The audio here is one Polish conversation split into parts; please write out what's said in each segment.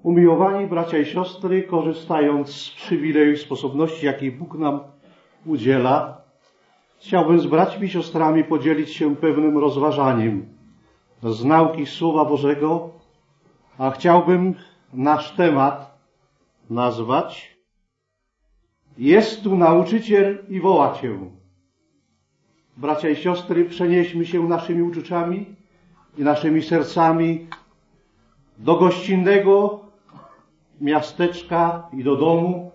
Umiłowani bracia i siostry, korzystając z przywileju i sposobności, jakiej Bóg nam udziela, chciałbym z braćmi i siostrami podzielić się pewnym rozważaniem z nauki Słowa Bożego, a chciałbym nasz temat nazwać: Jest tu nauczyciel i woła Cię. Bracia i siostry, przenieśmy się naszymi uczuciami i naszymi sercami do gościnnego miasteczka i do domu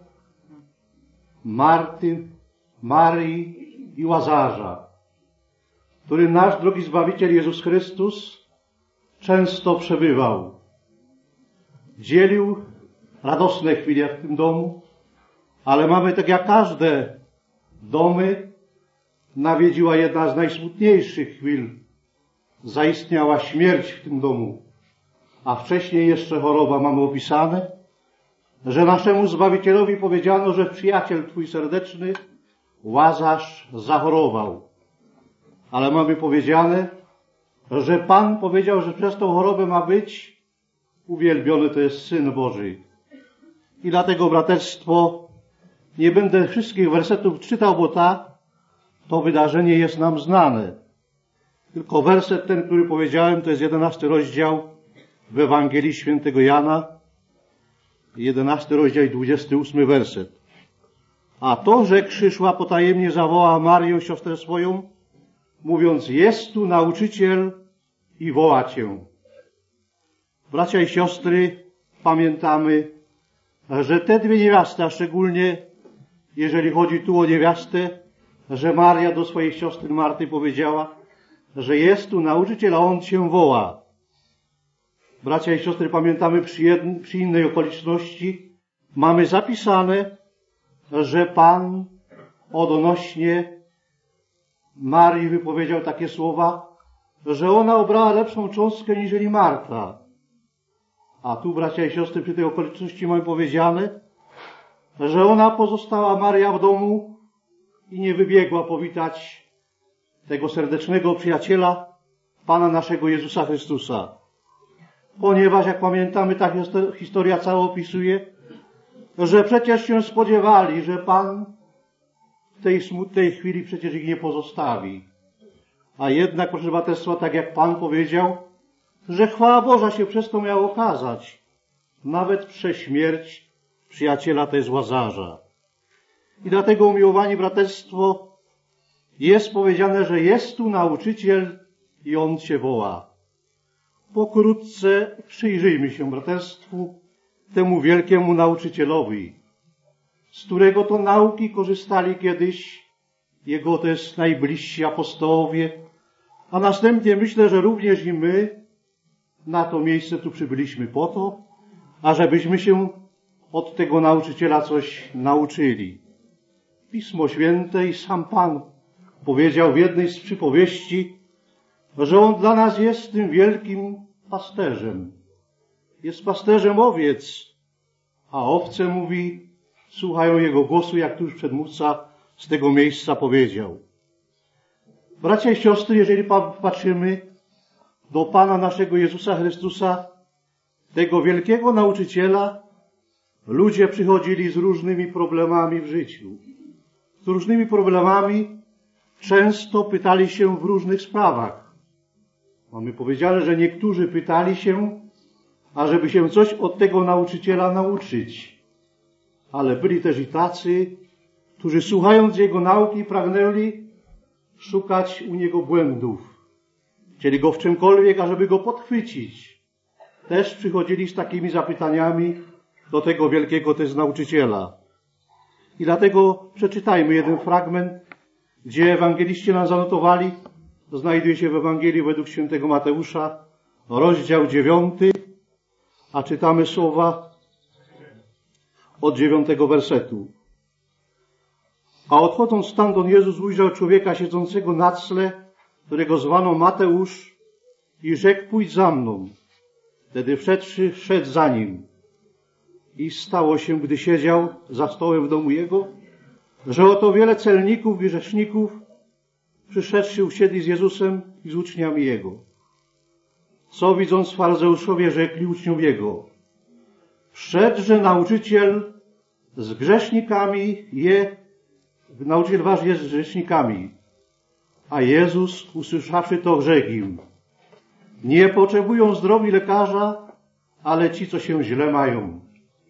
Marty, Marii i Łazarza, w którym nasz drogi Zbawiciel Jezus Chrystus często przebywał. Dzielił radosne chwile w tym domu, ale mamy, tak jak każde domy, nawiedziła jedna z najsmutniejszych chwil. Zaistniała śmierć w tym domu, a wcześniej jeszcze choroba. Mamy opisane, że naszemu Zbawicielowi powiedziano, że przyjaciel Twój serdeczny, Łazarz, zachorował. Ale mamy powiedziane, że Pan powiedział, że przez tą chorobę ma być uwielbiony, to jest Syn Boży. I dlatego, braterstwo, nie będę wszystkich wersetów czytał, bo to wydarzenie jest nam znane. Tylko werset ten, który powiedziałem, to jest 11 rozdział w Ewangelii Świętego Jana, 11 rozdział i 28 werset. A to, że przyszła potajemnie, zawołała Marię, siostrę swoją, mówiąc: jest tu nauczyciel i woła Cię. Bracia i siostry, pamiętamy, że te dwie niewiasty, a szczególnie jeżeli chodzi tu o niewiastę, że Maria do swojej siostry Marty powiedziała, że jest tu nauczyciel, a on Cię woła. Bracia i siostry, pamiętamy przy innej okoliczności, mamy zapisane, że Pan odnośnie Marii wypowiedział takie słowa, że ona obrała lepszą cząstkę niżeli Marta. A tu, bracia i siostry, przy tej okoliczności mamy powiedziane, że ona pozostała, Maria, w domu i nie wybiegła powitać tego serdecznego przyjaciela, Pana naszego Jezusa Chrystusa. Ponieważ, jak pamiętamy, ta historia cała opisuje, że przecież się spodziewali, że Pan w tej smutnej chwili przecież ich nie pozostawi. A jednak, proszę braterstwa, tak jak Pan powiedział, że chwała Boża się przez to miała okazać, nawet przez śmierć przyjaciela, to jest Łazarza. I dlatego, umiłowani braterstwo, jest powiedziane, że jest tu nauczyciel i on Cię woła. Pokrótce przyjrzyjmy się, braterstwu, temu wielkiemu nauczycielowi, z którego to nauki korzystali kiedyś jego też najbliżsi apostołowie, a następnie myślę, że również i my na to miejsce tu przybyliśmy po to, ażebyśmy się od tego nauczyciela coś nauczyli. Pismo Święte i sam Pan powiedział w jednej z przypowieści, że On dla nas jest tym wielkim pasterzem. Jest pasterzem owiec, a owce, mówi, słuchają Jego głosu, jak tu już przedmówca z tego miejsca powiedział. Bracia i siostry, jeżeli patrzymy do Pana naszego Jezusa Chrystusa, tego wielkiego nauczyciela, ludzie przychodzili z różnymi problemami w życiu. Z różnymi problemami często pytali się w różnych sprawach. Mamy powiedziane, że niektórzy pytali się, ażeby się coś od tego nauczyciela nauczyć. Ale byli też i tacy, którzy słuchając Jego nauki pragnęli szukać u Niego błędów. Chcieli Go w czymkolwiek, ażeby Go podchwycić. Też przychodzili z takimi zapytaniami do tego wielkiego też nauczyciela. I dlatego przeczytajmy jeden fragment, gdzie ewangeliści nam zanotowali, znajduje się w Ewangelii według świętego Mateusza, rozdział 9, a czytamy słowa od 9 wersetu. A odchodząc stamtąd, Jezus ujrzał człowieka siedzącego na cle, którego zwano Mateusz, i rzekł: pójdź za mną. Wtedy wszedłszy, szedł za nim. I stało się, gdy siedział za stołem w domu jego, że oto wiele celników i grzeszników przyszedłszy usiedli z Jezusem i z uczniami Jego. Co widząc faryzeuszowie rzekli uczniom Jego: Wszedłże nauczyciel z grzesznikami nauczyciel wasz jest z grzesznikami. A Jezus, usłyszawszy to, rzekł im: nie potrzebują zdrowi lekarza, ale ci, co się źle mają.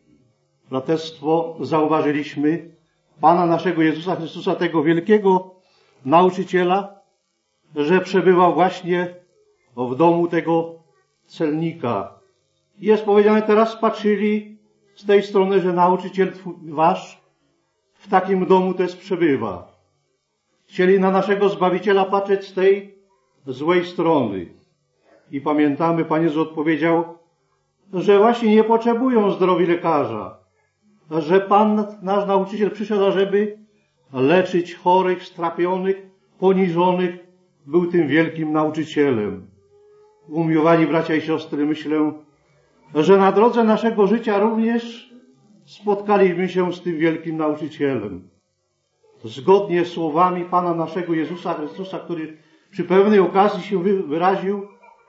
Braterstwo, zauważyliśmy Pana naszego Jezusa Chrystusa, tego wielkiego nauczyciela, że przebywał właśnie w domu tego celnika. Jest powiedziane, teraz patrzyli z tej strony, że nauczyciel wasz w takim domu też przebywa. Chcieli na naszego Zbawiciela patrzeć z tej złej strony. I pamiętamy, Pan Jezus odpowiedział, że właśnie nie potrzebują zdrowi lekarza, że Pan, nasz nauczyciel, przyszedł, ażeby leczyć chorych, strapionych, poniżonych, był tym wielkim nauczycielem. Umiłowani bracia i siostry, myślę, że na drodze naszego życia również spotkaliśmy się z tym wielkim nauczycielem. Zgodnie z słowami Pana naszego Jezusa Chrystusa, który przy pewnej okazji się wyraził,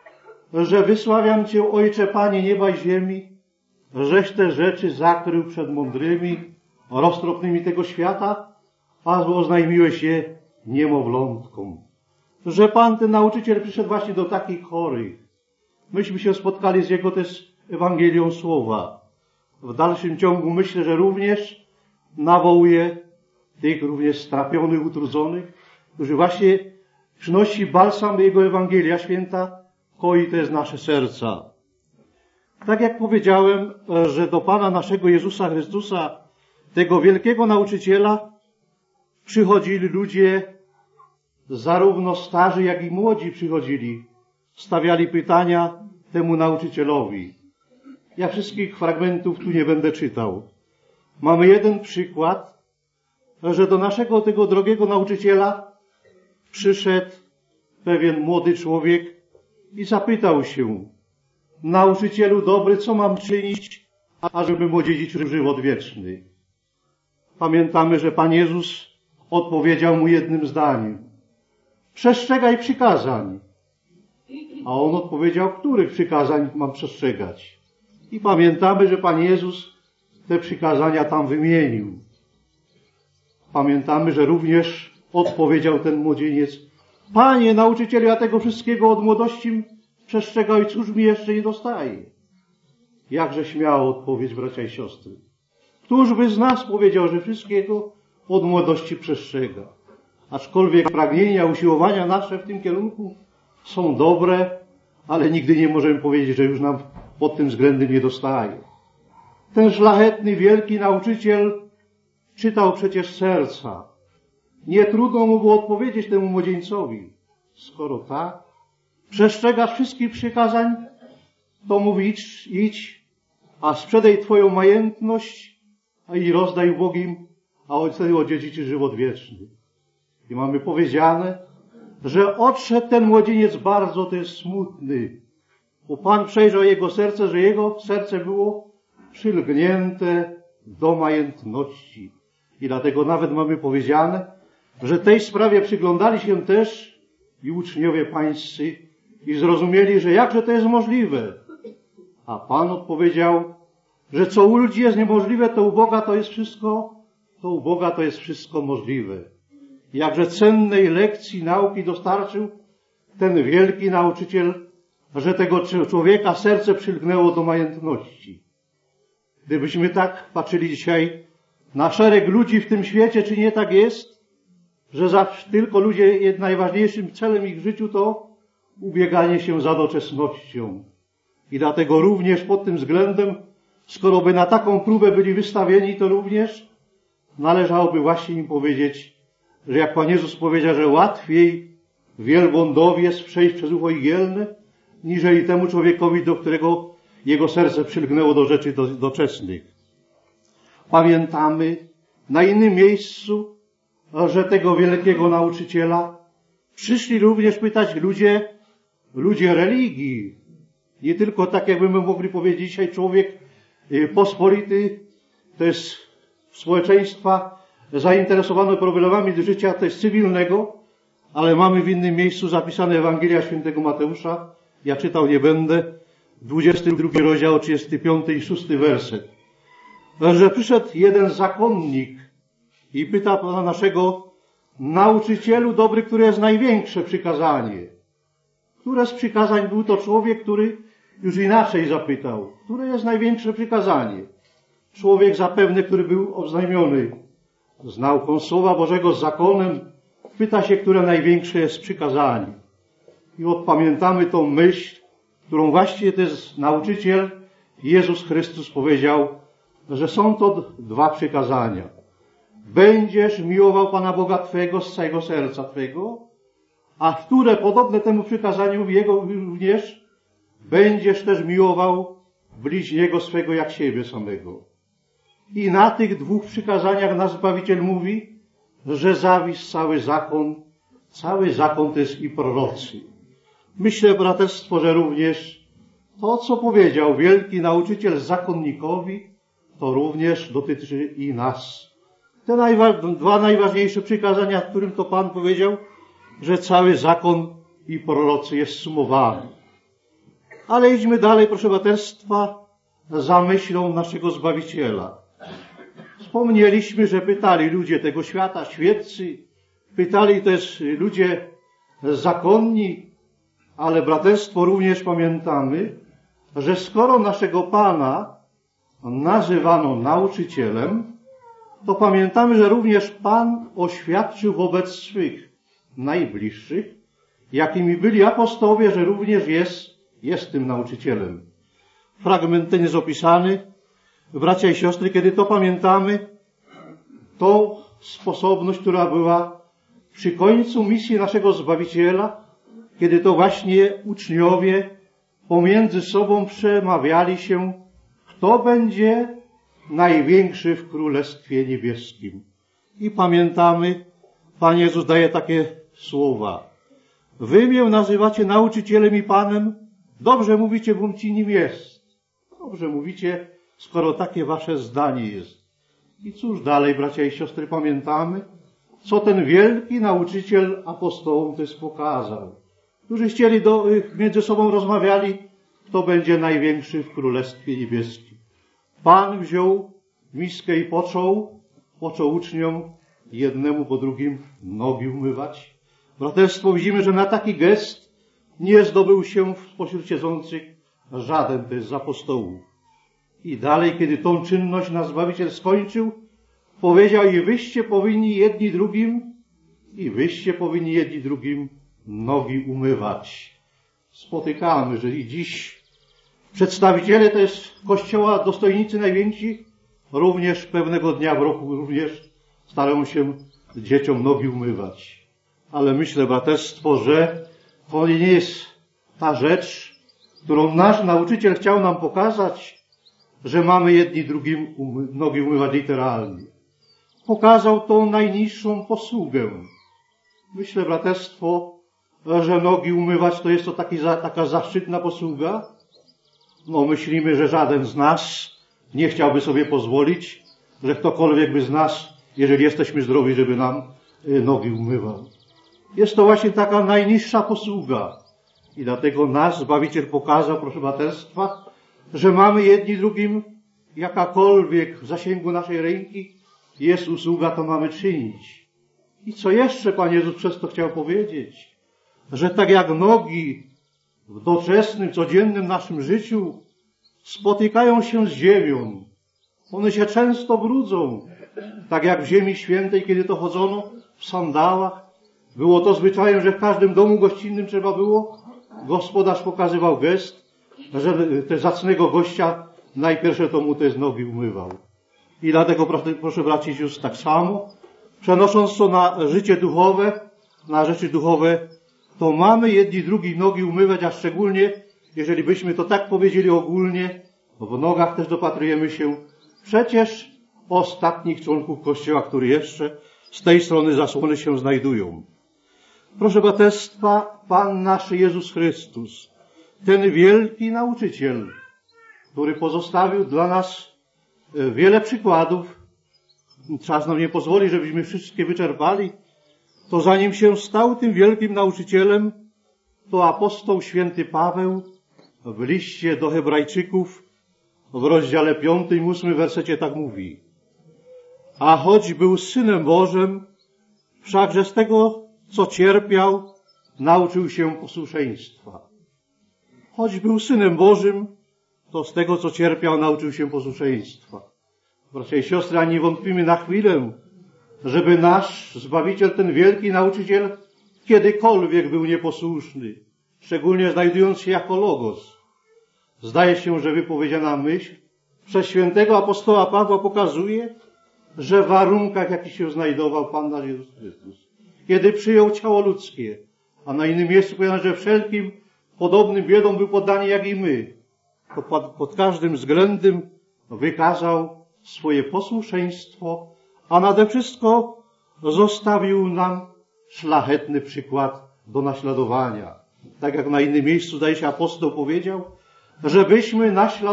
że wysławiam Cię, Ojcze, Panie nieba i ziemi, żeś te rzeczy zakrył przed mądrymi, roztropnymi tego świata, a oznajmiłeś je niemowlątkom. Że Pan, ten nauczyciel, przyszedł właśnie do takich chorych. Myśmy się spotkali z Jego też Ewangelią Słowa. W dalszym ciągu myślę, że również nawołuje tych również strapionych, utrudzonych, którzy właśnie przynosi balsam Jego Ewangelia Święta, koi też nasze serca. Tak jak powiedziałem, że do Pana naszego Jezusa Chrystusa, tego wielkiego nauczyciela, przychodzili ludzie, zarówno starzy, jak i młodzi przychodzili, stawiali pytania temu nauczycielowi. Ja wszystkich fragmentów tu nie będę czytał. Mamy jeden przykład, że do naszego tego drogiego nauczyciela przyszedł pewien młody człowiek i zapytał się: nauczycielu dobry, co mam czynić, ażebym odziedziczył żywot wieczny? Pamiętamy, że Pan Jezus odpowiedział mu jednym zdaniem: przestrzegaj przykazań. A on odpowiedział: których przykazań mam przestrzegać? I pamiętamy, że Pan Jezus te przykazania tam wymienił. Pamiętamy, że również odpowiedział ten młodzieniec: Panie, nauczycielu, ja tego wszystkiego od młodości przestrzegał i cóż mi jeszcze nie dostaje? Jakże śmiała odpowiedź, bracia i siostry. Któż by z nas powiedział, że wszystkiego od młodości przestrzega? Aczkolwiek pragnienia, usiłowania nasze w tym kierunku są dobre, ale nigdy nie możemy powiedzieć, że już nam pod tym względem nie dostaje. Ten szlachetny, wielki nauczyciel czytał przecież serca. Nie trudno mu było odpowiedzieć temu młodzieńcowi: skoro tak, przestrzegasz wszystkich przykazań, to mówi: idź, a sprzedaj twoją majętność i rozdaj ubogim, a wtedy odziedziczysz żywot wieczny. I mamy powiedziane, że odszedł ten młodzieniec bardzo też smutny, bo Pan przejrzał jego serce, że jego serce było przylgnięte do majętności. I dlatego nawet mamy powiedziane, że tej sprawie przyglądali się też i uczniowie pańscy i zrozumieli, że jakże to jest możliwe. A Pan odpowiedział, że co u ludzi jest niemożliwe, to u Boga to jest wszystko możliwe. Jakże cennej lekcji nauki dostarczył ten wielki nauczyciel, że tego człowieka serce przylgnęło do majętności. Gdybyśmy tak patrzyli dzisiaj na szereg ludzi w tym świecie, czy nie tak jest, że tylko ludzie, najważniejszym celem ich w życiu to ubieganie się za doczesnością. I dlatego również pod tym względem, skoro by na taką próbę byli wystawieni, to również należałoby właśnie im powiedzieć, że jak Pan Jezus powiedział, że łatwiej wielbłądowi jest przejść przez ucho igielne, niżeli temu człowiekowi, do którego jego serce przylgnęło do rzeczy doczesnych. Pamiętamy na innym miejscu, że tego wielkiego nauczyciela przyszli również pytać ludzie religii. Nie tylko tak, jakbyśmy mogli powiedzieć dzisiaj, człowiek pospolity, to jest społeczeństwa zainteresowane problemami życia też cywilnego, ale mamy w innym miejscu zapisane Ewangelia Świętego Mateusza. Ja czytał nie będę. 22 rozdział, 35 i 6 werset. że przyszedł jeden zakonnik i pyta Pana naszego: nauczycielu dobry, które jest największe przykazanie? Które z przykazań był to człowiek, który już inaczej zapytał? Które jest największe przykazanie? Człowiek zapewne, który był oznajmiony z nauką Słowa Bożego, z zakonem, pyta się, które największe jest przykazanie. I odpamiętamy tą myśl, którą właściwie to jest nauczyciel Jezus Chrystus powiedział, że są to dwa przykazania. Będziesz miłował Pana Boga Twego z całego serca Twego, a które podobne temu przykazaniu Jego również, będziesz też miłował bliźniego swego jak siebie samego. I na tych dwóch przykazaniach nasz Zbawiciel mówi, że zawisł cały zakon to jest i prorocy. Myślę, braterstwo, że również to, co powiedział wielki nauczyciel zakonnikowi, to również dotyczy i nas. Te dwa najważniejsze przykazania, w którym to Pan powiedział, że cały zakon i prorocy jest sumowany. Ale idźmy dalej, proszę braterstwa, za myślą naszego Zbawiciela. Wspomnieliśmy, że pytali ludzie tego świata, świeccy, pytali też ludzie zakonni, ale braterstwo również pamiętamy, że skoro naszego Pana nazywano nauczycielem, to pamiętamy, że również Pan oświadczył wobec swych najbliższych, jakimi byli apostołowie, że również jest tym nauczycielem. Fragment ten jest opisany, bracia i siostry, kiedy to pamiętamy, tą sposobność, która była przy końcu misji naszego Zbawiciela, kiedy to właśnie uczniowie pomiędzy sobą przemawiali się, kto będzie największy w Królestwie Niebieskim. I pamiętamy, Pan Jezus daje takie słowa. Wy mnie nazywacie nauczycielem i Panem, dobrze mówicie, bom ci nim jest. Dobrze mówicie, skoro takie wasze zdanie jest. I cóż dalej, bracia i siostry, pamiętamy, co ten wielki nauczyciel apostołom też pokazał. Którzy chcieli między sobą rozmawiali, kto będzie największy w Królestwie Niebieskim. Pan wziął miskę i począł uczniom jednemu po drugim nogi umywać. Braterstwo, widzimy, że na taki gest nie zdobył się spośród siedzących żaden też z apostołów. I dalej, kiedy tą czynność nasz Zbawiciel skończył, powiedział: i wyście powinni jedni drugim nogi umywać. Spotykamy, że i dziś przedstawiciele też Kościoła, dostojnicy najwięksi, również pewnego dnia w roku również starają się dzieciom nogi umywać. Ale myślę, braterstwo, że to nie jest ta rzecz, którą nasz nauczyciel chciał nam pokazać, że mamy jedni drugim nogi umywać literalnie. Pokazał tą najniższą posługę. Myślę, braterstwo, że nogi umywać to jest to taka zaszczytna posługa. No, myślimy, że żaden z nas nie chciałby sobie pozwolić, że ktokolwiek by z nas, jeżeli jesteśmy zdrowi, żeby nam nogi umywał. Jest to właśnie taka najniższa posługa. I dlatego nasz Zbawiciel pokazał, proszę braterstwa, że mamy jedni drugim, jakakolwiek w zasięgu naszej ręki jest usługa, to mamy czynić. I co jeszcze Pan Jezus przez to chciał powiedzieć? Że tak jak nogi w doczesnym, codziennym naszym życiu spotykają się z ziemią, one się często brudzą, tak jak w Ziemi Świętej, kiedy to chodzono w sandałach. Było to zwyczajem, że w każdym domu gościnnym trzeba było, gospodarz pokazywał gest, że te zacnego gościa najpierw to mu te nogi umywał. I dlatego, proszę braci, już tak samo, przenosząc to na życie duchowe, na rzeczy duchowe, to mamy jedni drugich nogi umywać, a szczególnie, jeżeli byśmy to tak powiedzieli ogólnie, w nogach też dopatrujemy się przecież ostatnich członków Kościoła, którzy jeszcze z tej strony zasłony się znajdują. Proszę braterstwa, Pan nasz Jezus Chrystus, ten wielki nauczyciel, który pozostawił dla nas wiele przykładów, czas nam nie pozwoli, żebyśmy wszystkie wyczerpali, to zanim się stał tym wielkim nauczycielem, to apostoł święty Paweł w liście do Hebrajczyków w rozdziale 5 i 8 wersecie tak mówi: a choć był Synem Bożym, wszakże z tego, co cierpiał, nauczył się posłuszeństwa. Choć był Synem Bożym, to z tego, co cierpiał, nauczył się posłuszeństwa. Bracia i siostry, a nie wątpimy na chwilę, żeby nasz Zbawiciel, ten wielki nauczyciel, kiedykolwiek był nieposłuszny, szczególnie znajdując się jako Logos. Zdaje się, że wypowiedziana myśl przez świętego apostoła Pawła pokazuje, że w warunkach, jakich się znajdował Pan nasz Jezus Chrystus, kiedy przyjął ciało ludzkie, a na innym miejscu powiedziano, że wszelkim podobnym biedom był poddany jak i my, to pod każdym względem wykazał swoje posłuszeństwo, a nade wszystko zostawił nam szlachetny przykład do naśladowania. Tak jak na innym miejscu, zdaje się, apostoł powiedział, żebyśmy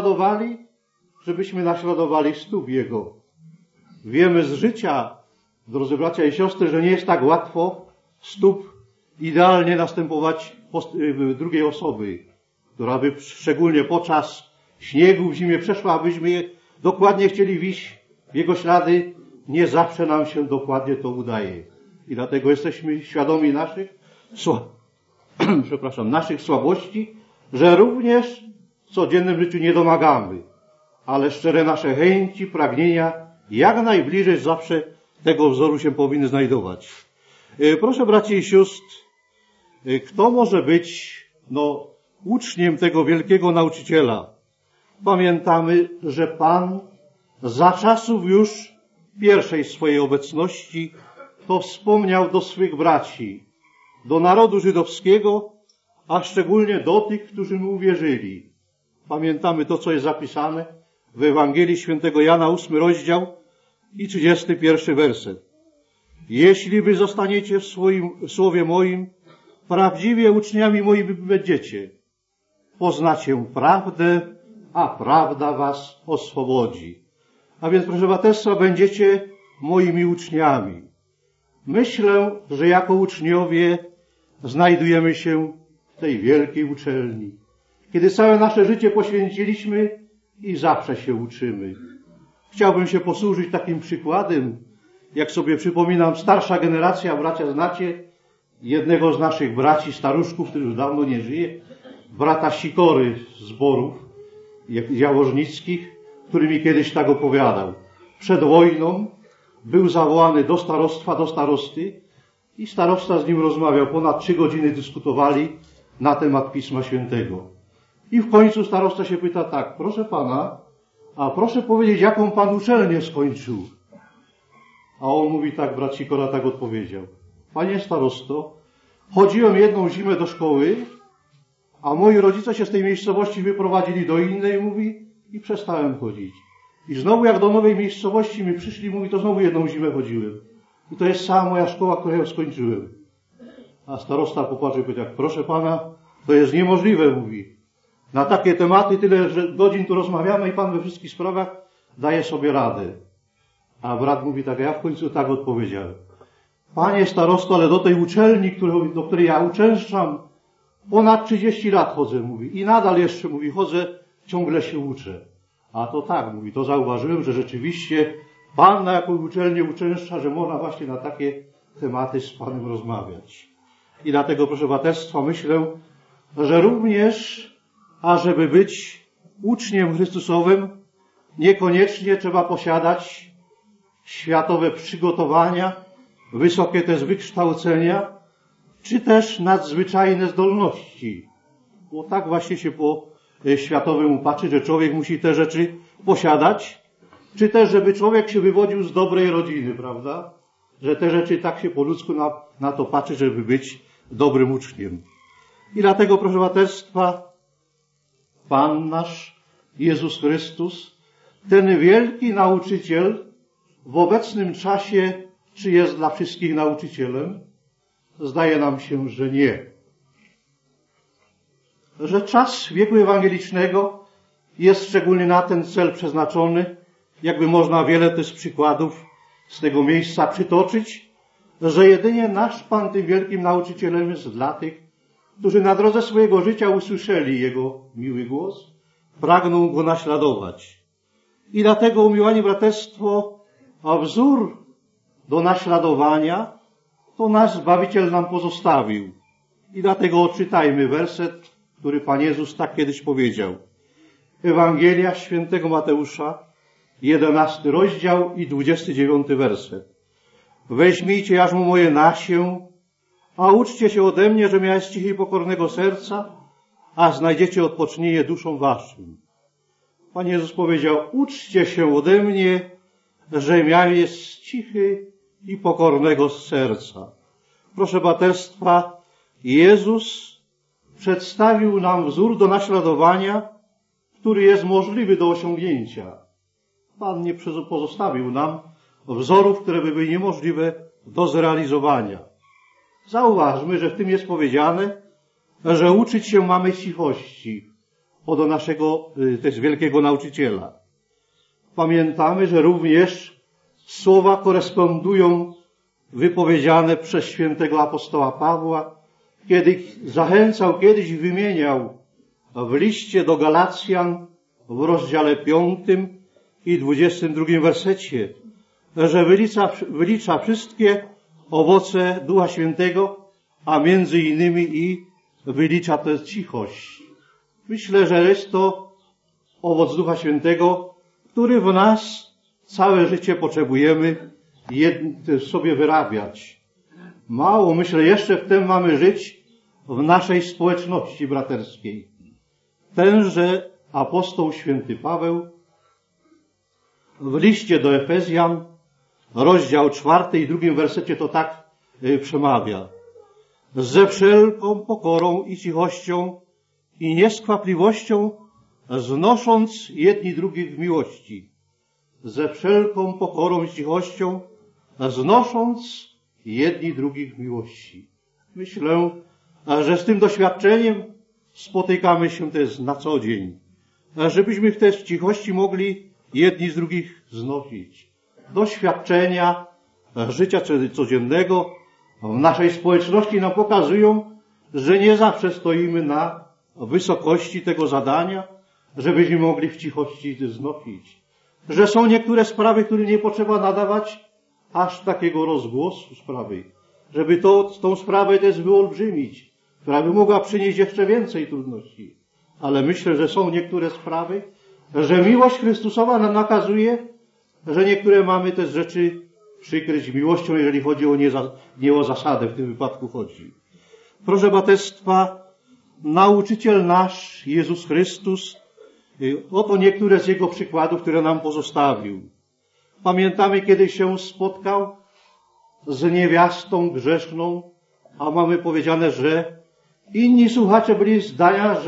naśladowali stóp Jego. Wiemy z życia, drodzy bracia i siostry, że nie jest tak łatwo stóp idealnie następować drugiej osoby, która by szczególnie podczas śniegu w zimie przeszła, abyśmy dokładnie chcieli iść w Jego ślady. Nie zawsze nam się dokładnie to udaje. I dlatego jesteśmy świadomi naszych słabości, że również w codziennym życiu nie domagamy, ale szczere nasze chęci, pragnienia jak najbliżej zawsze tego wzoru się powinny znajdować. Proszę braci i sióstr, kto może być uczniem tego wielkiego nauczyciela? Pamiętamy, że Pan za czasów już pierwszej swojej obecności to wspomniał do swych braci, do narodu żydowskiego, a szczególnie do tych, którzy mu uwierzyli. Pamiętamy to, co jest zapisane w Ewangelii Świętego Jana, 8 rozdział i 31 werset. Jeśli wy zostaniecie w słowie moim, prawdziwie uczniami moimi będziecie. Poznacie prawdę, a prawda was oswobodzi. A więc, proszę braterstwa, będziecie moimi uczniami. Myślę, że jako uczniowie znajdujemy się w tej wielkiej uczelni, kiedy całe nasze życie poświęciliśmy i zawsze się uczymy. Chciałbym się posłużyć takim przykładem, jak sobie przypominam, starsza generacja, bracia, znacie jednego z naszych braci, staruszków, który już dawno nie żyje, brata Sikory z Borów Jaworznickich, który mi kiedyś tak opowiadał. Przed wojną był zawołany do starostwa, do starosty i starosta z nim rozmawiał. Ponad 3 godziny dyskutowali na temat Pisma Świętego. I w końcu starosta się pyta tak: proszę pana, a proszę powiedzieć, jaką pan uczelnię skończył? A on mówi tak, brat Sikora tak odpowiedział: panie starosto, chodziłem jedną zimę do szkoły, a moi rodzice się z tej miejscowości wyprowadzili do innej, mówi, i przestałem chodzić. I znowu jak do nowej miejscowości mi przyszli, mówi, to znowu jedną zimę chodziłem. I to jest cała moja szkoła, którą ja skończyłem. A starosta popatrzył i powiedział: proszę pana, to jest niemożliwe, mówi. Na takie tematy tyle godzin tu rozmawiamy i pan we wszystkich sprawach daje sobie radę. A brat mówi tak, ja w końcu tak odpowiedziałem: panie starosto, ale do tej uczelni, do której ja uczęszczam, ponad 30 lat chodzę, mówi. I nadal jeszcze, mówi, chodzę, ciągle się uczę. A to tak, mówi, to zauważyłem, że rzeczywiście pan na jaką uczelnię uczęszcza, że można właśnie na takie tematy z panem rozmawiać. I dlatego, proszę braterstwa, myślę, że również, ażeby być uczniem Chrystusowym, niekoniecznie trzeba posiadać światowe przygotowania, wysokie też wykształcenia, czy też nadzwyczajne zdolności. Bo tak właśnie się po światowym patrzy, że człowiek musi te rzeczy posiadać, czy też, żeby człowiek się wywodził z dobrej rodziny, prawda? Że te rzeczy tak się po ludzku na to patrzy, żeby być dobrym uczniem. I dlatego, proszę braterstwa, Pan nasz Jezus Chrystus, ten wielki nauczyciel, w obecnym czasie, czy jest dla wszystkich nauczycielem? Zdaje nam się, że nie. Że czas wieku ewangelicznego jest szczególnie na ten cel przeznaczony, jakby można wiele też przykładów z tego miejsca przytoczyć, że jedynie nasz Pan tym wielkim nauczycielem jest dla tych, którzy na drodze swojego życia usłyszeli Jego miły głos, pragną Go naśladować. I dlatego, umiłani braterstwo, a wzór do naśladowania to nasz Zbawiciel nam pozostawił. I dlatego odczytajmy werset, który Pan Jezus tak kiedyś powiedział. Ewangelia Świętego Mateusza, 11 rozdział i 29 werset. Weźmijcie jarzmo moje na się, a uczcie się ode mnie, że miałem cichy i pokornego serca, a znajdziecie odpocznienie duszom waszym. Pan Jezus powiedział, uczcie się ode mnie, że miałem jest cichy i pokornego serca. Proszę braterstwa, Jezus przedstawił nam wzór do naśladowania, który jest możliwy do osiągnięcia. Pan nie pozostawił nam wzorów, które by były niemożliwe do zrealizowania. Zauważmy, że w tym jest powiedziane, że uczyć się mamy cichości od naszego też wielkiego nauczyciela. Pamiętamy, że również słowa korespondują wypowiedziane przez świętego apostoła Pawła, kiedy zachęcał, kiedyś wymieniał w liście do Galacjan w rozdziale 5 i 22 wersecie, że wylicza wszystkie owoce Ducha Świętego, a między innymi i wylicza tę cichość. Myślę, że jest to owoc Ducha Świętego, który w nas całe życie potrzebujemy sobie wyrabiać. Mało, myślę, jeszcze w tym mamy żyć w naszej społeczności braterskiej. Tenże apostoł święty Paweł w liście do Efezjan, rozdział 4 i 2 wersecie to tak przemawia. Ze wszelką pokorą i cichością i nieskwapliwością znosząc jedni drugich w miłości. Ze wszelką pokorą i cichością znosząc jedni drugich w miłości. Myślę, że z tym doświadczeniem spotykamy się też na co dzień. Żebyśmy też w cichości mogli jedni z drugich znosić. Doświadczenia życia codziennego w naszej społeczności nam pokazują, że nie zawsze stoimy na wysokości tego zadania, żebyśmy mogli w cichości znosić. Że są niektóre sprawy, które nie potrzeba nadawać aż takiego rozgłosu sprawy. Żeby tą sprawę też wyolbrzymić, która by mogła przynieść jeszcze więcej trudności. Ale myślę, że są niektóre sprawy, że miłość Chrystusowa nam nakazuje, że niektóre mamy też rzeczy przykryć miłością, jeżeli chodzi nie o zasadę, w tym wypadku chodzi. Proszę braterstwa, nauczyciel nasz, Jezus Chrystus, oto niektóre z Jego przykładów, które nam pozostawił. Pamiętamy, kiedy się spotkał z niewiastą grzeszną, a mamy powiedziane, że inni słuchacze byli zdania,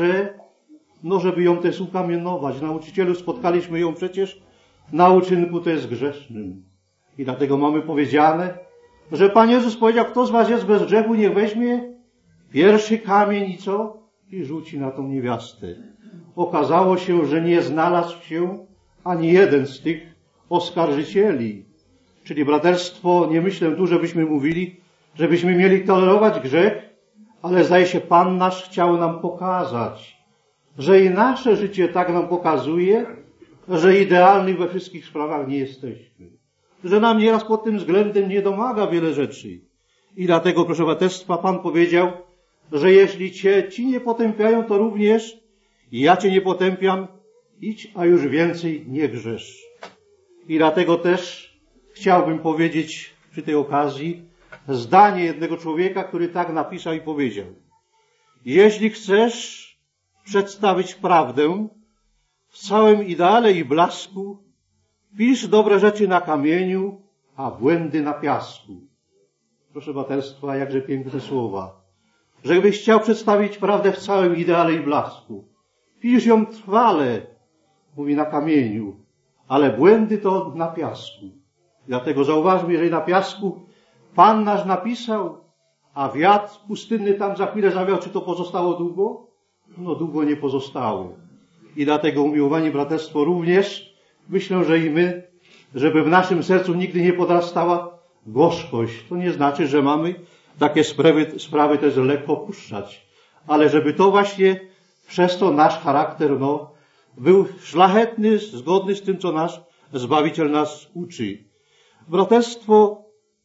żeby ją też ukamienować. Nauczycielu, spotkaliśmy ją przecież na uczynku też grzesznym. I dlatego mamy powiedziane, że Pan Jezus powiedział, kto z was jest bez grzechu, niech weźmie pierwszy kamień i co? I rzuci na tą niewiastę. Okazało się, że nie znalazł się ani jeden z tych oskarżycieli. Czyli braterstwo, nie myślę tu, żebyśmy mówili, żebyśmy mieli tolerować grzech, ale zdaje się, Pan nasz chciał nam pokazać, że i nasze życie tak nam pokazuje, że idealni we wszystkich sprawach nie jesteśmy. Że nam nieraz pod tym względem nie domaga wiele rzeczy. I dlatego, proszę braterstwa, Pan powiedział, że jeśli ci nie potępiają, to również ja cię nie potępiam, idź, a już więcej nie grzesz. I dlatego też chciałbym powiedzieć przy tej okazji zdanie jednego człowieka, który tak napisał i powiedział. Jeśli chcesz przedstawić prawdę w całym ideale i blasku, pisz dobre rzeczy na kamieniu, a błędy na piasku. Proszę braterstwa, jakże piękne słowa. Żebyś chciał przedstawić prawdę w całym ideale i blasku, pisz ją trwale, mówi, na kamieniu, ale błędy to na piasku. Dlatego zauważmy, jeżeli na piasku Pan nasz napisał, a wiatr pustynny tam za chwilę zawiał, czy to pozostało długo? No długo nie pozostało. I dlatego, umiłowani braterstwo, również myślę, że i my, żeby w naszym sercu nigdy nie podrastała gorzkość. To nie znaczy, że mamy takie sprawy też lekko puszczać. Ale żeby to właśnie przez to nasz charakter, był szlachetny, zgodny z tym, co nasz Zbawiciel nas uczy. Braterstwo,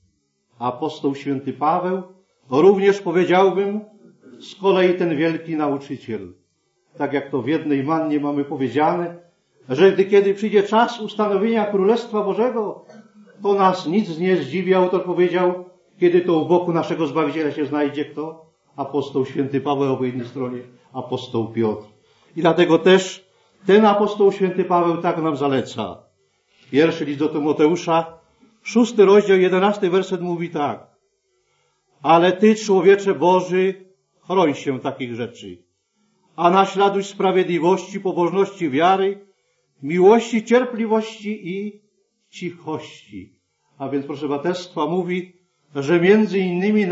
apostoł święty Paweł, również powiedziałbym, z kolei ten wielki nauczyciel. Tak jak to w jednej mannie mamy powiedziane, że kiedy przyjdzie czas ustanowienia Królestwa Bożego, to nas nic nie zdziwi, autor powiedział, kiedy to u boku naszego Zbawiciela się znajdzie kto? Apostoł święty Paweł, a po jednej stronie apostoł Piotr. I dlatego też ten apostoł święty Paweł tak nam zaleca. Pierwszy list do Tymoteusza, 6 rozdział, 11 werset mówi tak. Ale ty, człowiecze Boży, chroń się takich rzeczy, a naśladuj sprawiedliwości, pobożności, wiary, miłości, cierpliwości i cichości. A więc, proszę braterstwa, mówi, że między innymi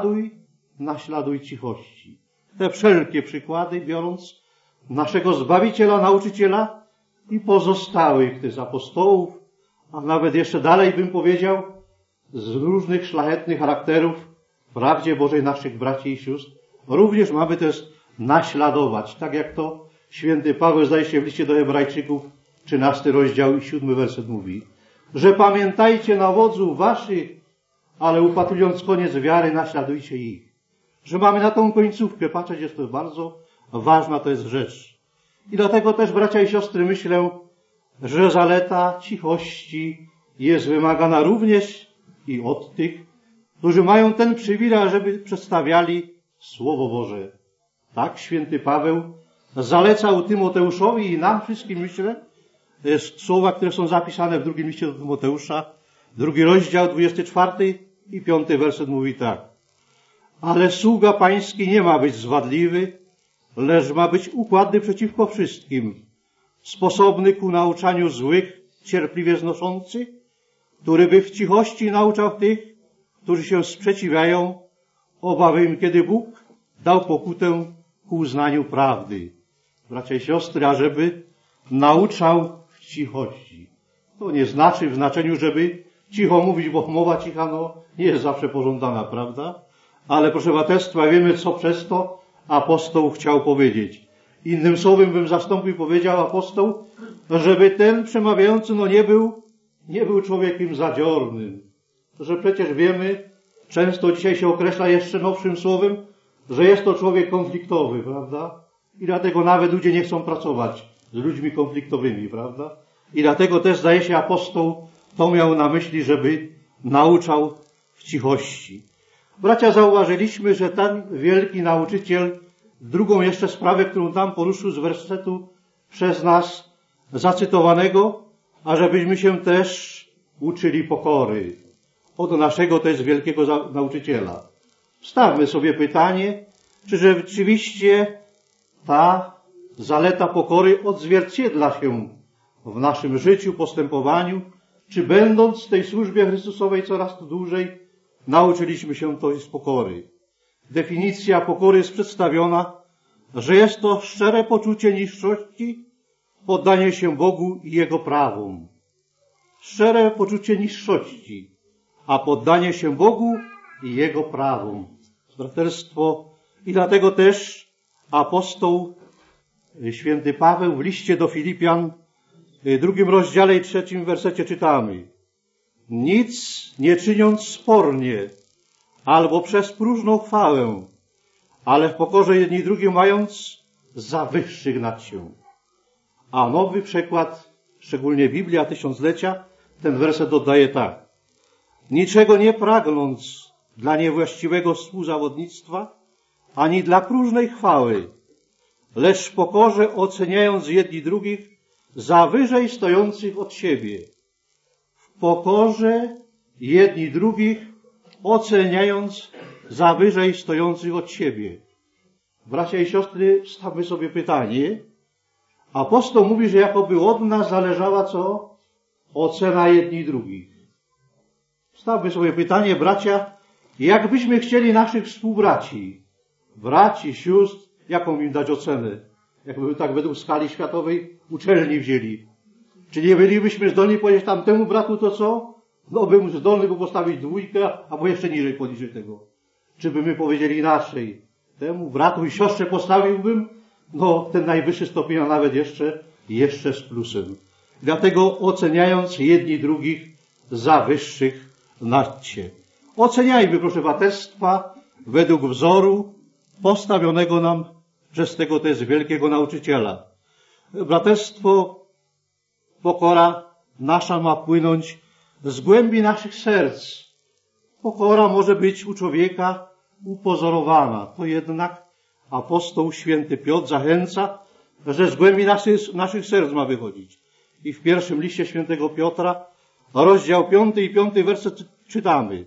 naśladuj cichości. Te wszelkie przykłady, biorąc naszego Zbawiciela, nauczyciela i pozostałych tych apostołów, a nawet jeszcze dalej bym powiedział, z różnych szlachetnych charakterów w prawdzie Bożej naszych braci i sióstr, również mamy też naśladować, tak jak to święty Paweł, zdaje się, w liście do Hebrajczyków, 13 rozdział i 7 werset mówi, że pamiętajcie na wodzów waszych, ale upatrując koniec wiary, naśladujcie ich. Że mamy na tą końcówkę patrzeć, jest to bardzo ważna to jest rzecz. I dlatego też, bracia i siostry, myślę, że zaleta cichości jest wymagana również i od tych, którzy mają ten przywilej, żeby przedstawiali Słowo Boże. Tak święty Paweł zalecał Tymoteuszowi i nam wszystkim, myślę, słowa, które są zapisane w drugim liście do Tymoteusza, 2 rozdział, 24 i 5 werset mówi tak. Ale sługa pański nie ma być zwadliwy, lecz ma być układny przeciwko wszystkim, sposobny ku nauczaniu złych, cierpliwie znoszący, który by w cichości nauczał tych, którzy się sprzeciwiają, obawiem, kiedy Bóg dał pokutę ku uznaniu prawdy. Bracia i siostry, ażeby nauczał w cichości. To nie znaczy w znaczeniu, żeby cicho mówić, bo mowa cicha nie jest zawsze pożądana, prawda? Ale proszę braterstwa, wiemy, co przez to apostoł chciał powiedzieć. Innym słowem bym zastąpił, powiedział apostoł, żeby ten przemawiający nie był człowiekiem zadziornym. Że przecież wiemy, często dzisiaj się określa jeszcze nowszym słowem, że jest to człowiek konfliktowy, prawda? I dlatego nawet ludzie nie chcą pracować z ludźmi konfliktowymi, prawda? I dlatego też, zdaje się, apostoł to miał na myśli, żeby nauczał w cichości. Bracia, zauważyliśmy, że ten wielki nauczyciel, drugą jeszcze sprawę, którą tam poruszył z wersetu przez nas zacytowanego, ażebyśmy się też uczyli pokory od naszego też wielkiego nauczyciela. Stawmy sobie pytanie, czy rzeczywiście ta zaleta pokory odzwierciedla się w naszym życiu, postępowaniu, czy będąc w tej służbie Chrystusowej coraz to dłużej, nauczyliśmy się to z pokory. Definicja pokory jest przedstawiona, że jest to szczere poczucie niższości, poddanie się Bogu i Jego prawom. Szczere poczucie niższości, a poddanie się Bogu i Jego prawom. Braterstwo. I dlatego też apostoł święty Paweł w liście do Filipian, 2 rozdziale i 3 wersecie czytamy: nic nie czyniąc spornie, albo przez próżną chwałę, ale w pokorze jedni drugim mając za wyższych nad się. A nowy przekład, szczególnie Biblia Tysiąclecia, ten werset oddaje tak. Niczego nie pragnąc dla niewłaściwego współzawodnictwa, ani dla próżnej chwały, lecz w pokorze oceniając jedni drugich za wyżej stojących od siebie. W pokorze jedni drugich oceniając za wyżej stojących od siebie. Bracia i siostry, stawmy sobie pytanie. Apostoł mówi, że jakoby od nas zależała co? Ocena jedni drugich. Stawmy sobie pytanie, bracia, jakbyśmy chcieli naszych współbraci, braci, sióstr, jaką im dać ocenę? Jakby tak według skali światowej uczelni wzięli. Czy nie bylibyśmy zdolni powiedzieć tamtemu bratu to co? Bym zdolny był postawić 2, albo jeszcze niżej poniżej tego. Czy by my powiedzieli inaczej? Temu bratu i siostrze postawiłbym, ten najwyższy stopień, a nawet jeszcze jeszcze z plusem. Dlatego oceniając jedni drugich za wyższych nad się. Oceniajmy, proszę braterstwa, według wzoru postawionego nam przez tego też wielkiego nauczyciela. Braterstwo, pokora nasza ma płynąć z głębi naszych serc. Pokora może być u człowieka upozorowana. To jednak apostoł święty Piotr zachęca, że z głębi naszych serc ma wychodzić. I w pierwszym liście świętego Piotra, rozdział 5 i 5 werset czytamy.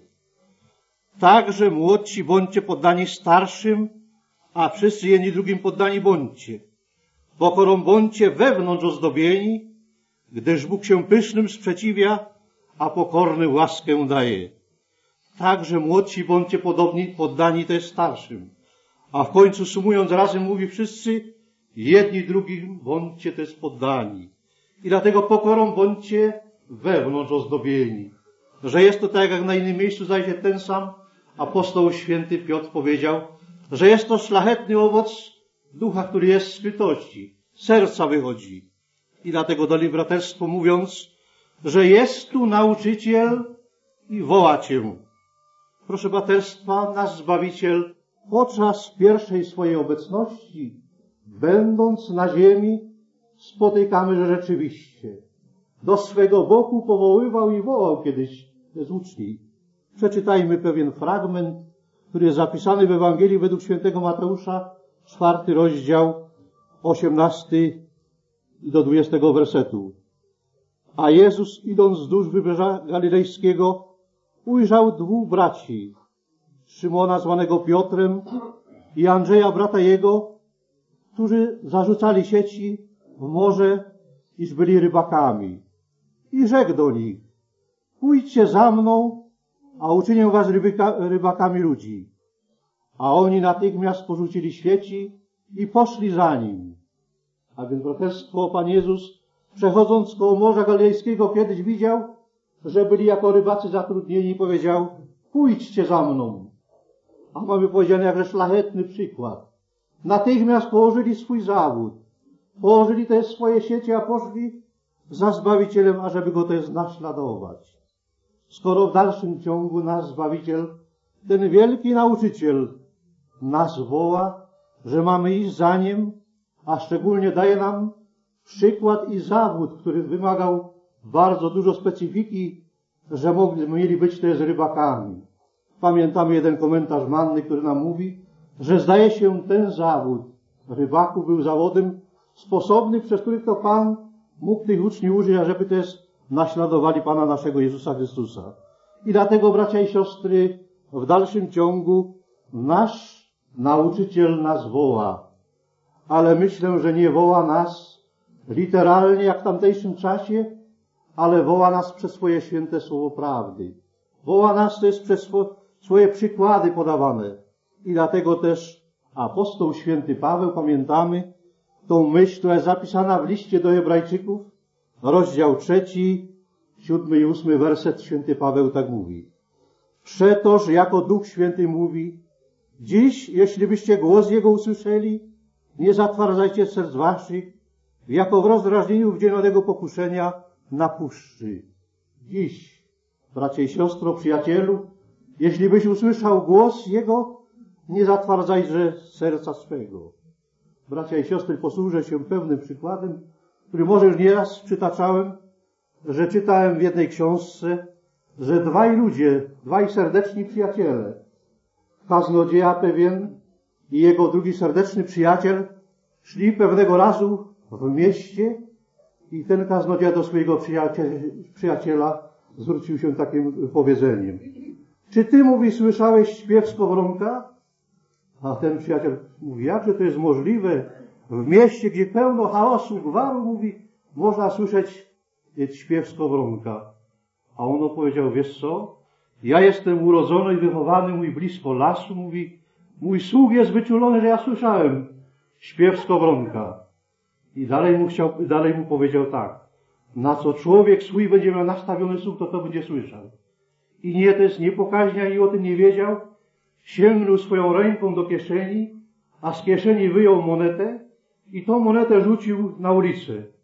Także młodsi bądźcie poddani starszym, a wszyscy jedni drugim poddani bądźcie. Pokorą bądźcie wewnątrz ozdobieni, gdyż Bóg się pysznym sprzeciwia, a pokorny łaskę daje. Także młodsi bądźcie poddani też starszym. A w końcu sumując razem mówi wszyscy, jedni drugim bądźcie też poddani. I dlatego pokorą bądźcie wewnątrz ozdobieni. Że jest to tak jak na innym miejscu, zdaje się, ten sam apostoł święty Piotr powiedział, że jest to szlachetny owoc ducha, który jest z skrytości. Serca wychodzi. I dlatego dali braterstwo mówiąc, że jest tu nauczyciel i woła cię. Proszę braterstwa, nasz Zbawiciel podczas pierwszej swojej obecności, będąc na ziemi, spotykamy, że rzeczywiście do swego boku powoływał i wołał kiedyś z uczniów. Przeczytajmy pewien fragment, który jest zapisany w Ewangelii według świętego Mateusza, 4 rozdział, 18 do 20 wersetu. A Jezus, idąc wzdłuż wybrzeża galilejskiego, ujrzał dwóch braci, Szymona zwanego Piotrem i Andrzeja, brata jego, którzy zarzucali sieci w morze, iż byli rybakami. I rzekł do nich, pójdźcie za mną, a uczynię was rybakami ludzi. A oni natychmiast porzucili sieci i poszli za nim. A więc braterstwo, Pan Jezus, przechodząc koło Morza Galilejskiego, kiedyś widział, że byli jako rybacy zatrudnieni i powiedział, pójdźcie za mną. A mamy powiedziane jakże szlachetny przykład. Natychmiast położyli swój zawód, położyli te swoje sieci, a poszli za Zbawicielem, ażeby Go też naśladować. Skoro w dalszym ciągu nasz Zbawiciel, ten wielki nauczyciel, nas woła, że mamy iść za Nim, a szczególnie daje nam przykład i zawód, który wymagał bardzo dużo specyfiki, że mieli być też rybakami. Pamiętamy jeden komentarz Manny, który nam mówi, że zdaje się ten zawód rybaku był zawodem sposobnym, przez który to Pan mógł tych uczniów użyć, ażeby też naśladowali Pana naszego Jezusa Chrystusa. I dlatego, bracia i siostry, w dalszym ciągu nasz nauczyciel nas woła. Ale myślę, że nie woła nas literalnie jak w tamtejszym czasie, ale woła nas przez swoje święte słowo prawdy. Woła nas też przez swoje przykłady podawane. I dlatego też apostoł święty Paweł, pamiętamy tą myśl, która jest zapisana w liście do Hebrajczyków, rozdział 3, 7 i 8 werset, święty Paweł tak mówi. Przetoż jako Duch Święty mówi, dziś, jeśli byście głos Jego usłyszeli, nie zatwardzajcie serc waszych, jako w rozdrażnieniu wdzielonego pokuszenia na puszczy. Dziś, bracie i siostro, przyjacielu, jeśli byś usłyszał głos Jego, nie zatwardzajże serca swego. Bracia i siostry, posłużę się pewnym przykładem, który może już nieraz przytaczałem, że czytałem w jednej książce, że dwaj serdeczni przyjaciele, kaznodzieja pewien i jego drugi serdeczny przyjaciel, szli pewnego razu w mieście i ten kaznodzieja do swojego przyjaciela zwrócił się takim powiedzeniem. Czy ty, mówi, słyszałeś śpiew skowronka? A ten przyjaciel mówi, jakże to jest możliwe? W mieście, gdzie pełno chaosu, gwaru, mówi, można słyszeć śpiew skowronka. A on odpowiedział, wiesz co? Ja jestem urodzony i wychowany, mój blisko lasu, mówi, mój słuch jest wyczulony, że ja słyszałem śpiew skowronka. I dalej mu powiedział tak, na co człowiek swój będzie miał nastawiony słuch, to będzie słyszał. I nie też niepokaźnie ani o tym nie wiedział, sięgnął swoją ręką do kieszeni, a z kieszeni wyjął monetę i tą monetę rzucił na ulicę.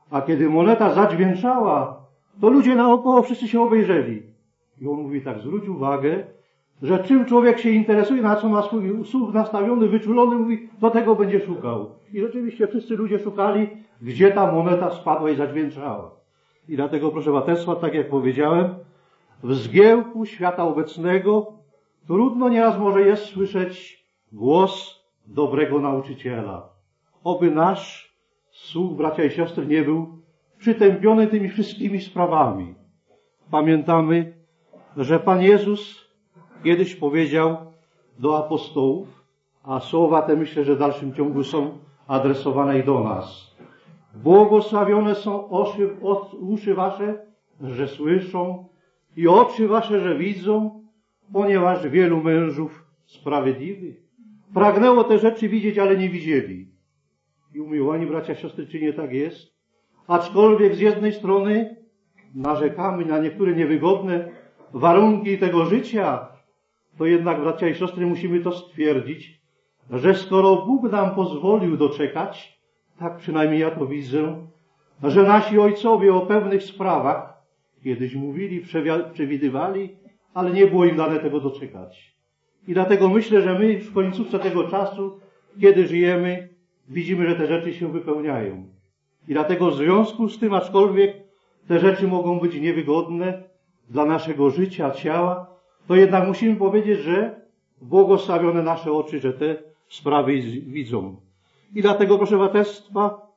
A kiedy moneta zadźwięczała, to ludzie naokoło wszyscy się obejrzeli. I on mówi tak, zwróć uwagę, że czym człowiek się interesuje, na co ma swój słuch nastawiony, wyczulony, mówi, do tego będzie szukał. I rzeczywiście wszyscy ludzie szukali, gdzie ta moneta spadła i zadźwięczała. I dlatego, proszę braterstwa, tak jak powiedziałem, w zgiełku świata obecnego trudno nieraz może jest słyszeć głos dobrego nauczyciela. Oby nasz słuch, bracia i siostry, nie był przytępiony tymi wszystkimi sprawami. Pamiętamy, że Pan Jezus kiedyś powiedział do apostołów, a słowa te myślę, że w dalszym ciągu są adresowane i do nas. Błogosławione są uszy wasze, że słyszą, i oczy wasze, że widzą, ponieważ wielu mężów sprawiedliwych pragnęło te rzeczy widzieć, ale nie widzieli. I umiłowani bracia, siostry, czy nie tak jest? Aczkolwiek z jednej strony narzekamy na niektóre niewygodne warunki tego życia, to jednak, bracia i siostry, musimy to stwierdzić, że skoro Bóg nam pozwolił doczekać, tak przynajmniej ja to widzę, że nasi ojcowie o pewnych sprawach kiedyś mówili, przewidywali, ale nie było im dane tego doczekać. I dlatego myślę, że my w końcówce tego czasu, kiedy żyjemy, widzimy, że te rzeczy się wypełniają. I dlatego w związku z tym, aczkolwiek te rzeczy mogą być niewygodne dla naszego życia, ciała, to jednak musimy powiedzieć, że błogosławione nasze oczy, że te sprawy widzą. I dlatego, proszę braterstwa,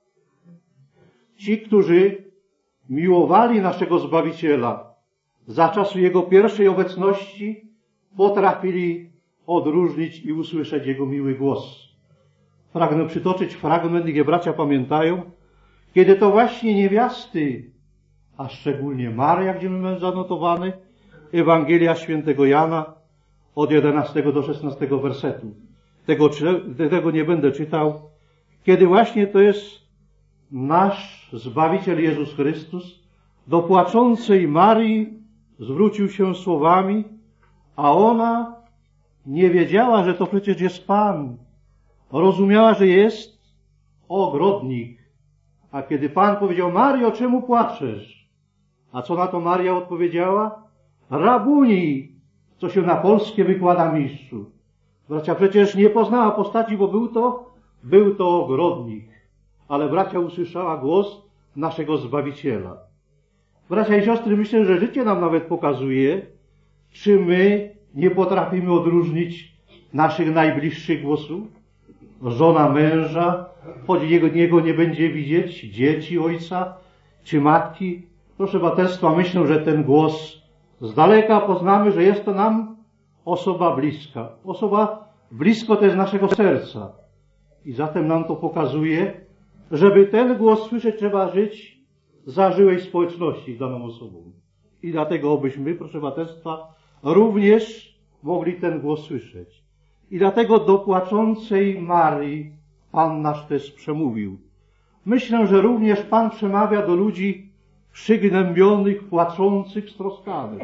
ci, którzy miłowali naszego Zbawiciela za czasu Jego pierwszej obecności, potrafili odróżnić i usłyszeć Jego miły głos. Pragnę przytoczyć fragment, gdzie bracia pamiętają, kiedy to właśnie niewiasty, a szczególnie Maria, gdzie mamy zanotowane, Ewangelia świętego Jana od 11 do 16 wersetu. Tego nie będę czytał. Kiedy właśnie to jest nasz Zbawiciel Jezus Chrystus do płaczącej Marii zwrócił się słowami, a ona nie wiedziała, że to przecież jest Pan. Rozumiała, że jest ogrodnik. A kiedy Pan powiedział, Mario, czemu płaczesz? A co na to Maria odpowiedziała? Rabuni, co się na polskie wykłada mistrzu. Bracia, przecież nie poznała postaci, bo był to ogrodnik. Ale bracia usłyszała głos naszego Zbawiciela. Bracia i siostry, myślę, że życie nam nawet pokazuje, czy my nie potrafimy odróżnić naszych najbliższych głosów. Żona męża, choć jego nie będzie widzieć, dzieci ojca czy matki. Proszę braterstwa, myślę, że ten głos z daleka poznamy, że jest to nam osoba bliska. Osoba blisko też naszego serca. I zatem nam to pokazuje, żeby ten głos słyszeć, trzeba żyć w zażyłej społeczności z daną osobą. I dlatego obyśmy, proszę braterstwa, również mogli ten głos słyszeć. I dlatego do płaczącej Marii Pan nasz też przemówił. Myślę, że również Pan przemawia do ludzi przygnębionych, płaczących, stroskanych.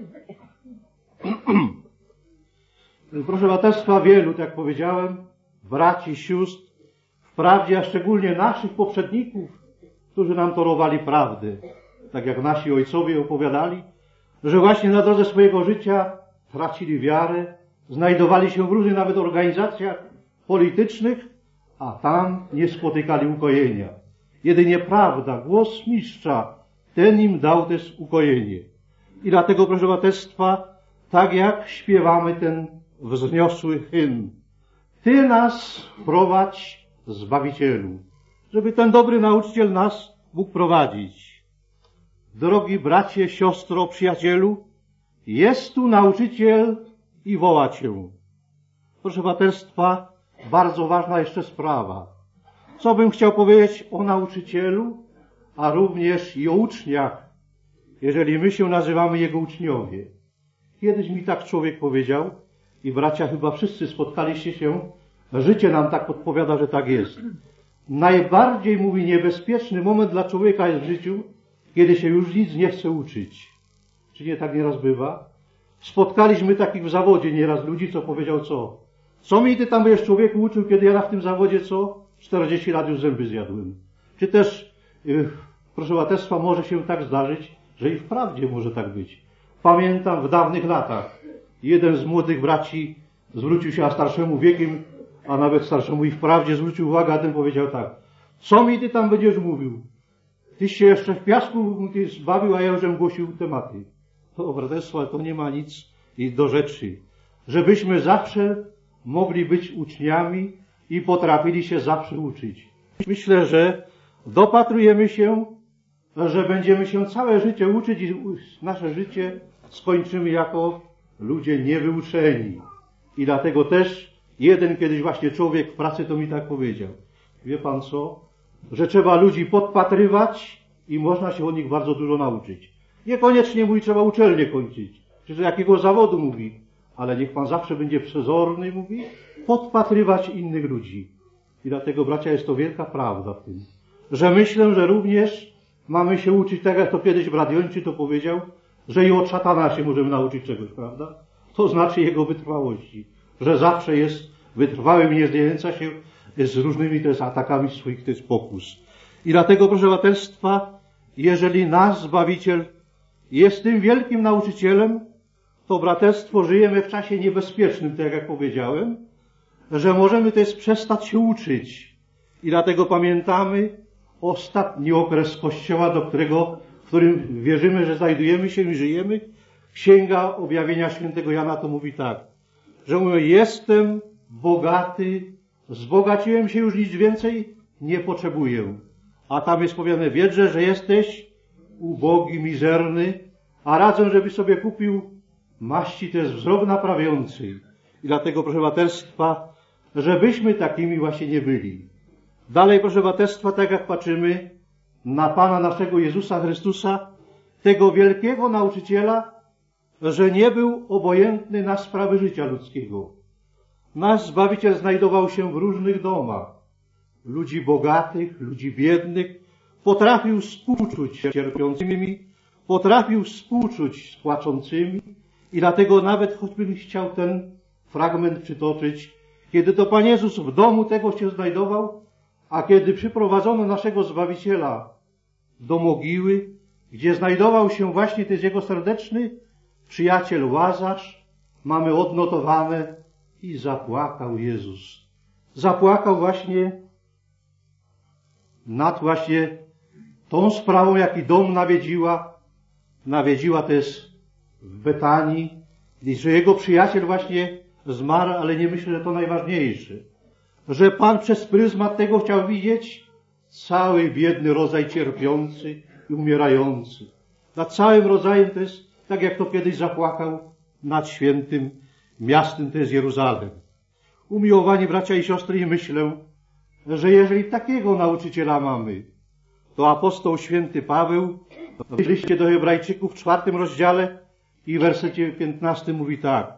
Proszę braterstwa, wielu, tak jak powiedziałem, braci, sióstr, wprawdzie, a szczególnie naszych poprzedników, którzy nam torowali prawdę, tak jak nasi ojcowie opowiadali, że właśnie na drodze swojego życia tracili wiarę, znajdowali się w różnych nawet organizacjach politycznych, a tam nie spotykali ukojenia. Jedynie prawda, głos mistrza, ten im dał też ukojenie. I dlatego, proszę braterstwa, tak jak śpiewamy ten wzniosły hymn, Ty nas prowadź, Zbawicielu, żeby ten dobry nauczyciel nas mógł prowadzić. Drogi bracie, siostro, przyjacielu, jest tu nauczyciel i woła Cię. Proszę braterstwa, bardzo ważna jeszcze sprawa. Co bym chciał powiedzieć o nauczycielu, a również i o uczniach, jeżeli my się nazywamy jego uczniowie. Kiedyś mi tak człowiek powiedział, i bracia chyba wszyscy spotkaliście się, życie nam tak podpowiada, że tak jest. Najbardziej, mówi, niebezpieczny moment dla człowieka jest w życiu, kiedy się już nic nie chce uczyć. Czy nie tak nieraz bywa? Spotkaliśmy takich w zawodzie nieraz ludzi, co powiedział co? Co mi ty tam będziesz człowieku uczył, kiedy ja w tym zawodzie co? 40 lat już zęby zjadłem. Czy też proszę braterstwa, może się tak zdarzyć, że i wprawdzie może tak być. Pamiętam w dawnych latach, jeden z młodych braci zwrócił się starszemu wiekiem, a nawet starszemu i wprawdzie zwrócił uwagę, a ten powiedział tak: co mi ty tam będziesz mówił? Tyś się jeszcze w piasku zbawił, a ja już głosił tematy. To, braterstwa, to nie ma nic i do rzeczy. Żebyśmy zawsze mogli być uczniami i potrafili się zawsze uczyć. Myślę, że dopatrujemy się, że będziemy się całe życie uczyć i nasze życie skończymy jako ludzie niewyuczeni. I dlatego też jeden kiedyś właśnie człowiek w pracy to mi tak powiedział. Wie pan co? Że trzeba ludzi podpatrywać i można się od nich bardzo dużo nauczyć. Niekoniecznie mówi, trzeba uczelnię kończyć, czy jakiego zawodu mówi, ale niech pan zawsze będzie przezorny, mówi, podpatrywać innych ludzi. I dlatego, bracia, jest to wielka prawda w tym, że myślę, że również mamy się uczyć, tak jak to kiedyś brat Jończy to powiedział, że i od szatana się możemy nauczyć czegoś, prawda? To znaczy jego wytrwałości, że zawsze jest wytrwałym i nie zniechęca się z różnymi też atakami swoich też pokus. I dlatego, proszę braterstwa, jeżeli nasz Zbawiciel jest tym wielkim nauczycielem, to braterstwo żyjemy w czasie niebezpiecznym, tak jak powiedziałem, że możemy też przestać się uczyć. I dlatego pamiętamy ostatni okres Kościoła, w którym wierzymy, że znajdujemy się i żyjemy. Księga Objawienia Świętego Jana to mówi tak, że mówię, jestem bogaty, wzbogaciłem się, już nic więcej nie potrzebuję. A tam jest powiedziane, wiedże, że jesteś ubogi, mizerny, a radzę, żebyś sobie kupił maści, to jest wzrok naprawiający. I dlatego, proszę braterstwa, żebyśmy takimi właśnie nie byli. Dalej, proszę braterstwa, tak jak patrzymy na Pana naszego Jezusa Chrystusa, tego wielkiego nauczyciela, że nie był obojętny na sprawy życia ludzkiego. Nasz Zbawiciel znajdował się w różnych domach. Ludzi bogatych, ludzi biednych. Potrafił współczuć cierpiącymi, potrafił współczuć z płaczącymi. I dlatego nawet choćbym chciał ten fragment przytoczyć, kiedy to Pan Jezus w domu tego się znajdował, a kiedy przyprowadzono naszego Zbawiciela do mogiły, gdzie znajdował się właśnie ten jego serdeczny przyjaciel Łazarz, mamy odnotowane i zapłakał Jezus. Zapłakał właśnie nad właśnie tą sprawą, jaki dom nawiedziła też w Betanii, i że jego przyjaciel właśnie zmarł, ale nie myślę, że to najważniejsze. Że Pan przez pryzmat tego chciał widzieć cały biedny rodzaj cierpiący i umierający. Nad całym rodzajem to jest, tak jak to kiedyś zapłakał nad świętym miastem, to jest Jeruzalem. Umiłowani bracia i siostry, myślę, że jeżeli takiego nauczyciela mamy, to apostoł święty Paweł w liście do Hebrajczyków w 4 rozdziale i w wersecie 15 mówi tak: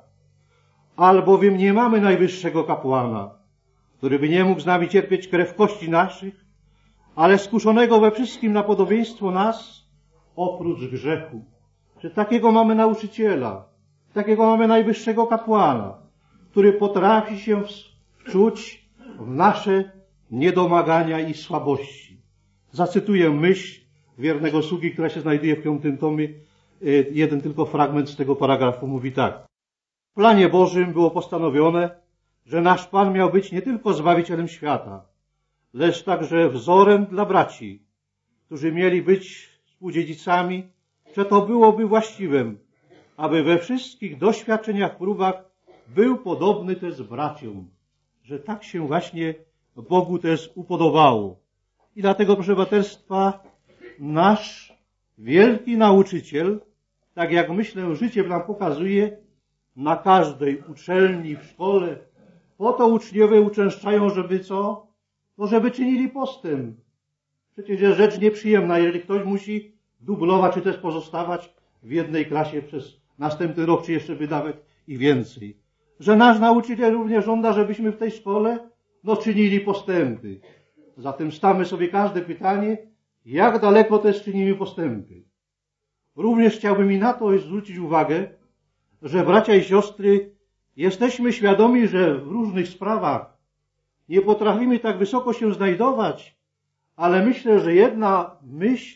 albowiem nie mamy najwyższego kapłana, który by nie mógł z nami cierpieć krew kości naszych, ale skuszonego we wszystkim na podobieństwo nas, oprócz grzechu. Że takiego mamy nauczyciela, takiego mamy najwyższego kapłana, który potrafi się wczuć w nasze niedomagania i słabości. Zacytuję myśl wiernego sługi, która się znajduje w 5 tomie. Jeden tylko fragment z tego paragrafu mówi tak. W planie Bożym było postanowione, że nasz Pan miał być nie tylko Zbawicielem świata, lecz także wzorem dla braci, którzy mieli być współdziedzicami, że to byłoby właściwym, aby we wszystkich doświadczeniach, próbach był podobny też braciom, że tak się właśnie Bogu też upodobało. I dlatego, proszę braterstwa, nasz wielki nauczyciel, tak jak myślę, życie nam pokazuje, na każdej uczelni, w szkole, po to uczniowie uczęszczają, żeby co? No, żeby czynili postęp. Przecież jest rzecz nieprzyjemna, jeżeli ktoś musi dublować, czy też pozostawać w jednej klasie przez następny rok, czy jeszcze nawet i więcej. Że nasz nauczyciel również żąda, żebyśmy w tej szkole czynili postępy. Zatem stawmy sobie każde pytanie, jak daleko też czynimy postępy. Również chciałbym i na to zwrócić uwagę, że bracia i siostry, jesteśmy świadomi, że w różnych sprawach nie potrafimy tak wysoko się znajdować, ale myślę, że jedna myśl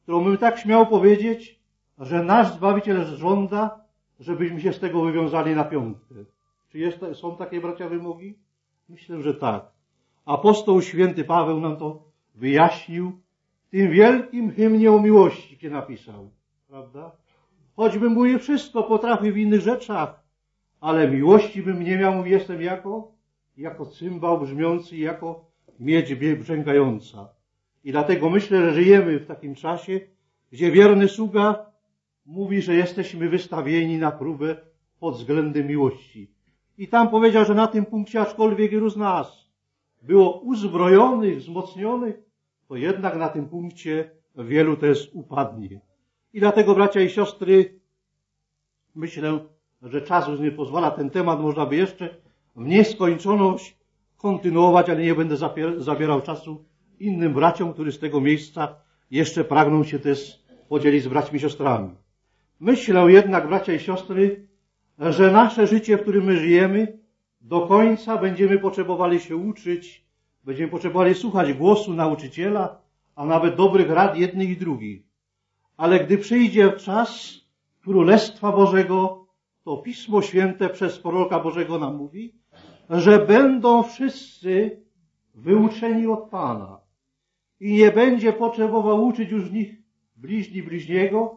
którą bym tak śmiał powiedzieć, że nasz Zbawiciel żąda, żebyśmy się z tego wywiązali na piątkę. Czy są takie, bracia, wymogi? Myślę, że tak. Apostoł święty Paweł nam to wyjaśnił w tym wielkim hymnie o miłości, gdzie napisał. Prawda? Choćbym mu je wszystko potrafił w innych rzeczach, ale miłości bym nie miał, jestem jako cymbał brzmiący, jako miedź brzękająca. I dlatego myślę, że żyjemy w takim czasie, gdzie wierny sługa mówi, że jesteśmy wystawieni na próbę pod względem miłości. I tam powiedział, że na tym punkcie, aczkolwiek wielu z nas było uzbrojonych, wzmocnionych, to jednak na tym punkcie wielu też upadnie. I dlatego, bracia i siostry, myślę, że czas już nie pozwala, ten temat można by jeszcze w nieskończoność kontynuować, ale nie będę zabierał czasu innym braciom, którzy z tego miejsca jeszcze pragną się też podzielić z braćmi i siostrami. Myślę jednak, bracia i siostry, że nasze życie, w którym my żyjemy, do końca będziemy potrzebowali się uczyć, będziemy potrzebowali słuchać głosu nauczyciela, a nawet dobrych rad jednych i drugich. Ale gdy przyjdzie czas Królestwa Bożego, to Pismo Święte przez proroka Bożego nam mówi, że będą wszyscy wyuczeni od Pana i nie będzie potrzebował uczyć już w nich bliźni bliźniego,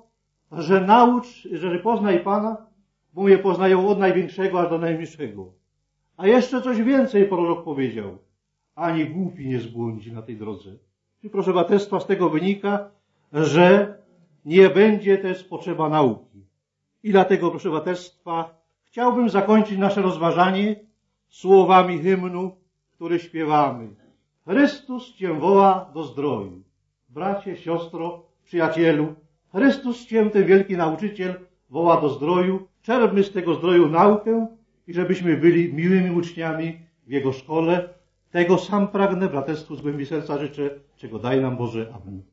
że poznaj Pana, bo je poznają od największego aż do najmniejszego. A jeszcze coś więcej prorok powiedział. Ani głupi nie zbłądzi na tej drodze. I proszę braterstwa, z tego wynika, że nie będzie też potrzeba nauki. I dlatego, proszę braterstwa, chciałbym zakończyć nasze rozważanie słowami hymnu, który śpiewamy. Chrystus Cię woła do zdroju. Bracie, siostro, przyjacielu, Chrystus Cię, ten wielki nauczyciel, woła do zdroju. Czerpmy z tego zdroju naukę i żebyśmy byli miłymi uczniami w Jego szkole. Tego sam pragnę, braterstwu z głębi serca życzę, czego daj nam Boże. Amen.